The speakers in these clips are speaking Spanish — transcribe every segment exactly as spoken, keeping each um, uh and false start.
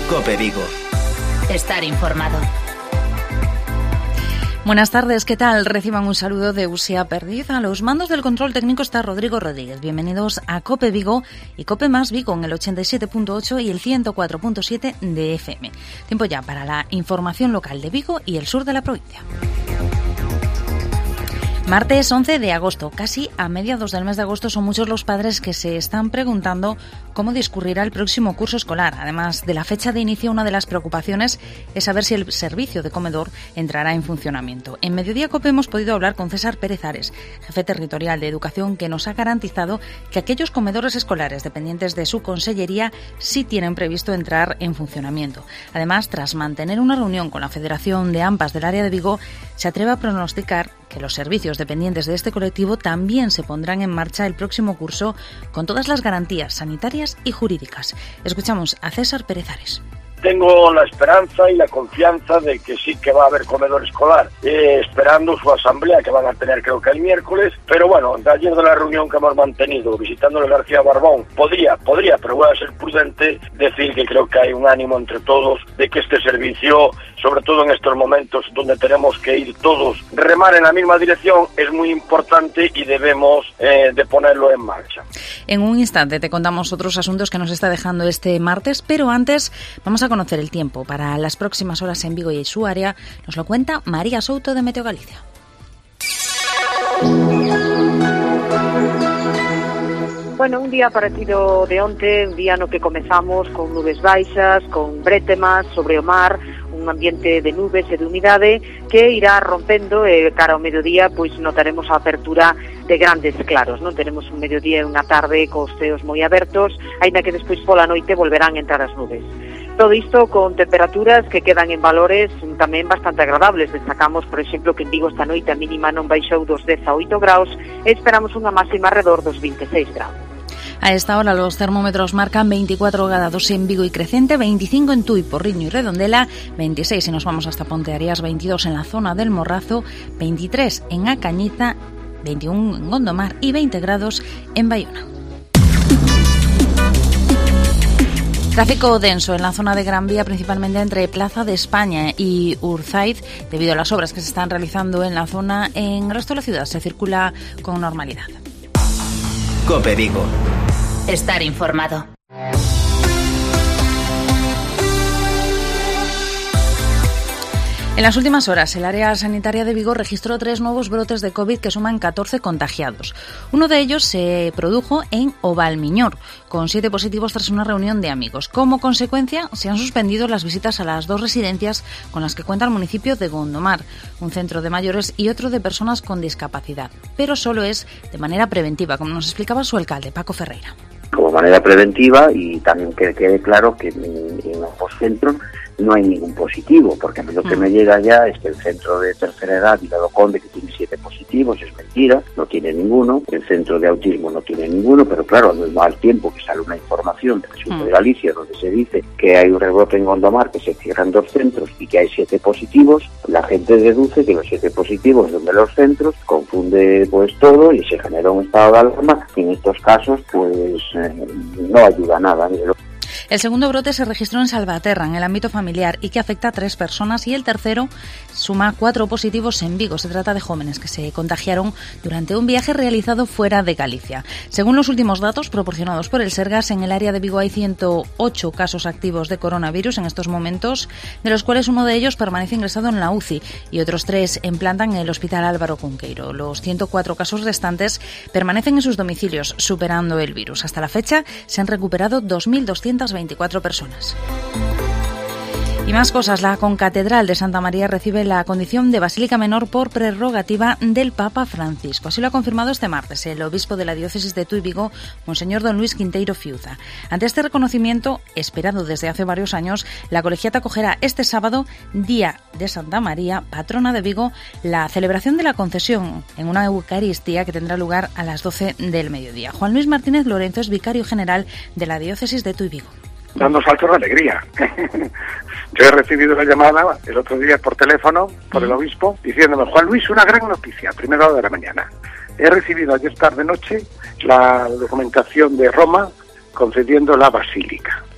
COPE Vigo. Estar informado. Buenas tardes, ¿qué tal? Reciban un saludo de Uxía Perdiz. A los mandos del control técnico está Rodrigo Rodríguez. Bienvenidos a COPE Vigo y COPE Más Vigo en el ochenta y siete punto ocho y el ciento cuatro punto siete de F M. Tiempo ya para la información local de Vigo y el sur de la provincia. Martes once de agosto, casi a mediados del mes de agosto, son muchos los padres que se están preguntando cómo discurrirá el próximo curso escolar. Además de la fecha de inicio, una de las preocupaciones es saber si el servicio de comedor entrará en funcionamiento. En Mediodía COPE hemos podido hablar con César Pérez Ares, jefe territorial de Educación, que nos ha garantizado que aquellos comedores escolares dependientes de su consellería sí tienen previsto entrar en funcionamiento. Además, tras mantener una reunión con la Federación de AMPAs del área de Vigo, se atreve a pronosticar que los servicios dependientes de este colectivo también se pondrán en marcha el próximo curso con todas las garantías sanitarias y jurídicas. Escuchamos a César Pérez Ares. Tengo la esperanza y la confianza de que sí que va a haber comedor escolar, eh, esperando su asamblea que van a tener creo que el miércoles, pero bueno, de ayer de la reunión que hemos mantenido visitándole García Barbón, podría, podría, pero voy a ser prudente, decir que creo que hay un ánimo entre todos de que este servicio, sobre todo en estos momentos donde tenemos que ir todos, remar en la misma dirección, es muy importante y debemos eh, de ponerlo en marcha. En un instante te contamos otros asuntos que nos está dejando este martes, pero antes vamos a conocer el tiempo para las próximas horas en Vigo y su área. Nos lo cuenta María Souto de Meteo Galicia. Bueno, un día parecido de onte, un día no que comezamos con nubes baixas, con brétemas sobre o mar, un ambiente de nubes e de humidade que irá rompendo e cara ao mediodía pois notaremos a apertura de grandes claros, non? Tenemos un mediodía e unha tarde cos ceos moi abertos, aínda que despois pola noite volverán a entrar as nubes. Todo isto con temperaturas que quedan en valores tamén bastante agradables. Destacamos, por exemplo, que en Vigo esta noite a mínima non baixou dos dez a oito graus e esperamos unha máxima alrededor dos vinte e seis graus. A esta hora los termómetros marcan veinticuatro grados en Vigo y Crecente, veinticinco en Tui, Porriño y Redondela, veintiséis si nos vamos hasta Ponteareas, veintidós en la zona del Morrazo, veintitrés en A Cañiza, veintiuno en Gondomar y veinte grados en Bayona. Tráfico denso en la zona de Gran Vía, principalmente entre Plaza de España y Urzaiz, debido a las obras que se están realizando en la zona. En el resto de la ciudad se circula con normalidad. COPE Vigo. Estar informado. En las últimas horas, el área sanitaria de Vigo registró tres nuevos brotes de COVID que suman catorce contagiados. Uno de ellos se produjo en Ovalmiñor, con siete positivos tras una reunión de amigos. Como consecuencia, se han suspendido las visitas a las dos residencias con las que cuenta el municipio de Gondomar, un centro de mayores y otro de personas con discapacidad. Pero solo es de manera preventiva, como nos explicaba su alcalde, Paco Ferreira. Como manera preventiva, y también que quede claro que en, en ambos centros no hay ningún positivo, porque a mí lo que me llega ya es que el centro de tercera edad, Vila do Conde, que tiene siete positivos, es mentira, no tiene ninguno. El centro de autismo no tiene ninguno, pero claro, al mismo tiempo que sale una información del sur de Galicia donde se dice que hay un rebrote en Gondomar, que se cierran dos centros y que hay siete positivos, la gente deduce que los siete positivos son de los centros, confunde pues todo y se genera un estado de alarma, y en estos casos pues eh, no ayuda a nada. El segundo brote se registró en Salvaterra, en el ámbito familiar, y que afecta a tres personas, y el tercero suma cuatro positivos en Vigo. Se trata de jóvenes que se contagiaron durante un viaje realizado fuera de Galicia. Según los últimos datos proporcionados por el Sergas, en el área de Vigo hay ciento ocho casos activos de coronavirus en estos momentos, de los cuales uno de ellos permanece ingresado en la U C I y otros tres en planta en el Hospital Álvaro Cunqueiro. Los ciento cuatro casos restantes permanecen en sus domicilios, superando el virus. Hasta la fecha se han recuperado dos mil doscientas veinticuatro personas. Y más cosas, la Concatedral de Santa María recibe la condición de Basílica Menor por prerrogativa del Papa Francisco. Así lo ha confirmado este martes el obispo de la diócesis de Tui Vigo, Monseñor Don Luis Quinteiro Fiuza. Ante este reconocimiento, esperado desde hace varios años, la colegiata acogerá este sábado, Día de Santa María, patrona de Vigo, la celebración de la concesión en una Eucaristía que tendrá lugar a las doce del mediodía. Juan Luis Martínez Lorenzo es vicario general de la diócesis de Tui Vigo. Dando saltos de alegría. Yo he recibido la llamada el otro día por teléfono, por el obispo, diciéndome: Juan Luis, una gran noticia, primera hora de la mañana. He recibido ayer tarde noche la documentación de Roma concediendo la basílica.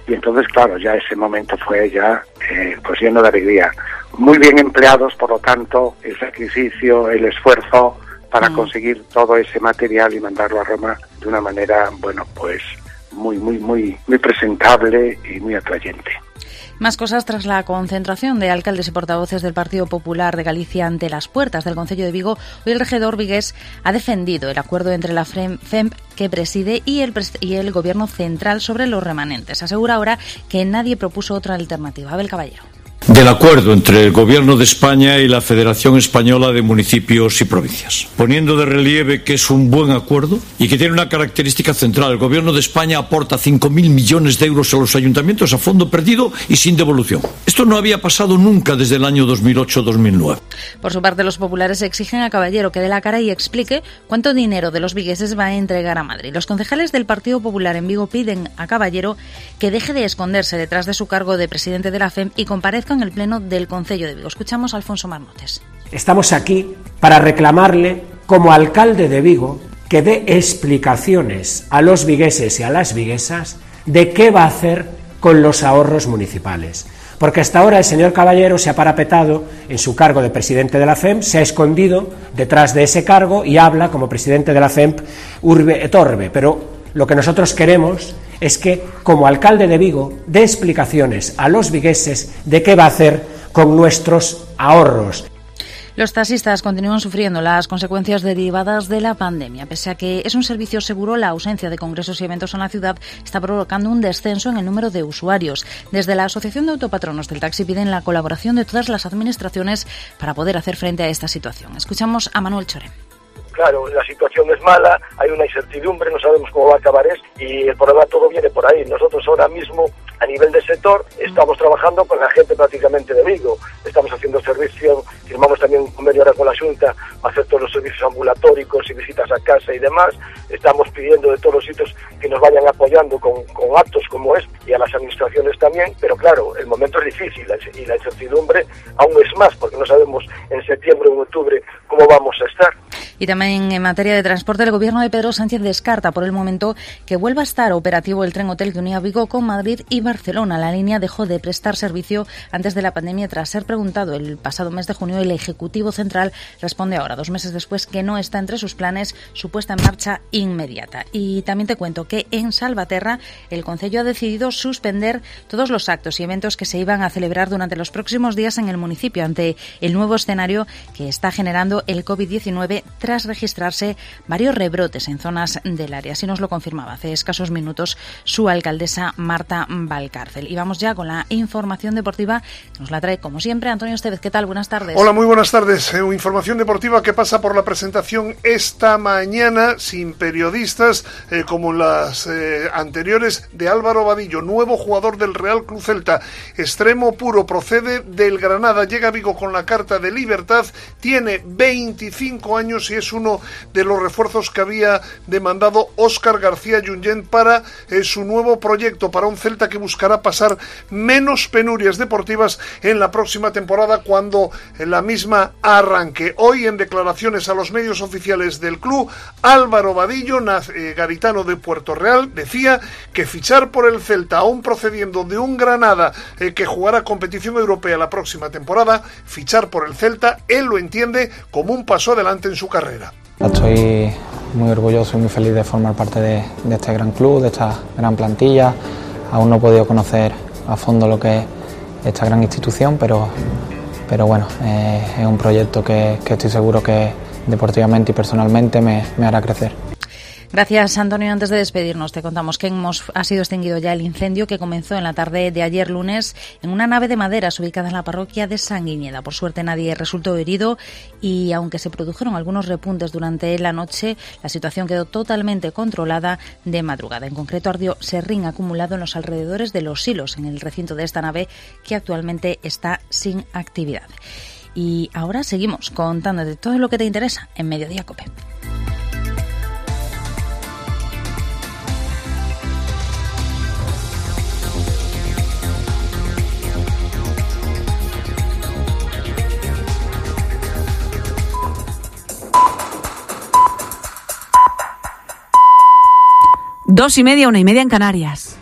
y entonces, claro, ya ese momento fue ya eh, pues lleno de alegría. Muy bien empleados, por lo tanto, el sacrificio, el esfuerzo para mm. conseguir todo ese material y mandarlo a Roma de una manera, bueno, pues muy, muy, muy, muy presentable y muy atrayente. Más cosas tras la concentración de alcaldes y portavoces del Partido Popular de Galicia ante las puertas del Concello de Vigo. Hoy el regidor vigués ha defendido el acuerdo entre la F E M que preside y el, y el Gobierno central sobre los remanentes. Asegura ahora que nadie propuso otra alternativa. Abel Caballero. Del acuerdo entre el Gobierno de España y la Federación Española de Municipios y Provincias, poniendo de relieve que es un buen acuerdo y que tiene una característica central. El Gobierno de España aporta cinco mil millones de euros a los ayuntamientos a fondo perdido y sin devolución. Esto no había pasado nunca desde el año dos mil ocho dos mil nueve. Por su parte, los populares exigen a Caballero que dé la cara y explique cuánto dinero de los vigueses va a entregar a Madrid. Los concejales del Partido Popular en Vigo piden a Caballero que deje de esconderse detrás de su cargo de presidente de la F E M y comparezca en el pleno del Concello de Vigo. Escuchamos a Alfonso Marmotes. Estamos aquí para reclamarle, como alcalde de Vigo, que dé explicaciones a los vigueses y a las viguesas de qué va a hacer con los ahorros municipales. Porque hasta ahora el señor Caballero se ha parapetado en su cargo de presidente de la F E M, se ha escondido detrás de ese cargo y habla como presidente de la F E M urbe et orbe. Pero lo que nosotros queremos es que, como alcalde de Vigo, dé explicaciones a los vigueses de qué va a hacer con nuestros ahorros. Los taxistas continúan sufriendo las consecuencias derivadas de la pandemia. Pese a que es un servicio seguro, la ausencia de congresos y eventos en la ciudad está provocando un descenso en el número de usuarios. Desde la Asociación de Autopatronos del Taxi piden la colaboración de todas las administraciones para poder hacer frente a esta situación. Escuchamos a Manuel Chorén. Claro, la situación es mala, hay una incertidumbre, no sabemos cómo va a acabar esto y el problema todo viene por ahí. Nosotros ahora mismo, a nivel de sector, estamos trabajando con la gente prácticamente de Vigo. Estamos haciendo servicio, firmamos también un convenio ahora con la Xunta para hacer todos los servicios ambulatorios y visitas a casa y demás. Estamos pidiendo de todos los sitios que nos vayan apoyando con, con actos como este y a las administraciones también, pero claro, el momento es difícil y la incertidumbre aún es más, porque no sabemos en septiembre o en octubre cómo vamos a estar. Y también en materia de transporte, el Gobierno de Pedro Sánchez descarta por el momento que vuelva a estar operativo el tren hotel que unía Vigo con Madrid y Barcelona. La línea dejó de prestar servicio antes de la pandemia tras ser preguntado el pasado mes de junio y el Ejecutivo Central responde ahora, dos meses después, que no está entre sus planes su puesta en marcha inmediata. Y también te cuento que en Salvaterra el Concello ha decidido suspender todos los actos y eventos que se iban a celebrar durante los próximos días en el municipio ante el nuevo escenario que está generando el covid diecinueve tras registrarse varios rebrotes en zonas del área. Así nos lo confirmaba hace escasos minutos su alcaldesa Marta Valcárcel. Y vamos ya con la información deportiva que nos la trae, como siempre, Antonio Estevez. ¿Qué tal? Buenas tardes. Hola, muy buenas tardes. Eh, información deportiva que pasa por la presentación esta mañana, sin periodistas, eh, como las eh, anteriores, de Álvaro Vadillo, nuevo jugador del Real Club Celta, extremo puro, procede del Granada, llega a Vigo con la carta de libertad, tiene veinticinco años y es uno de los refuerzos que había demandado Óscar García Junyent para eh, su nuevo proyecto, para un Celta que buscará pasar menos penurias deportivas en la próxima temporada cuando la misma arranque. Hoy, en declaraciones a los medios oficiales del club, Álvaro Vadillo, eh, garitano de Puerto Real, decía que fichar por el Celta, aún procediendo de un Granada eh, que jugará competición europea la próxima temporada, fichar por el Celta, él lo entiende como un paso adelante en su carrera. Estoy muy orgulloso y muy feliz de formar parte de, de este gran club, de esta gran plantilla. Aún no he podido conocer a fondo lo que es esta gran institución, pero, pero bueno, eh, es un proyecto que, que estoy seguro que deportivamente y personalmente me, me hará crecer. Gracias, Antonio. Antes de despedirnos, te contamos que hemos, ha sido extinguido ya el incendio que comenzó en la tarde de ayer lunes en una nave de maderas ubicada en la parroquia de Sanguiñeda. Por suerte nadie resultó herido y aunque se produjeron algunos repuntes durante la noche, la situación quedó totalmente controlada de madrugada. En concreto, ardió serrín acumulado en los alrededores de los silos en el recinto de esta nave que actualmente está sin actividad. Y ahora seguimos contándote todo lo que te interesa en Mediodía COPE. Dos y media, una y media en Canarias.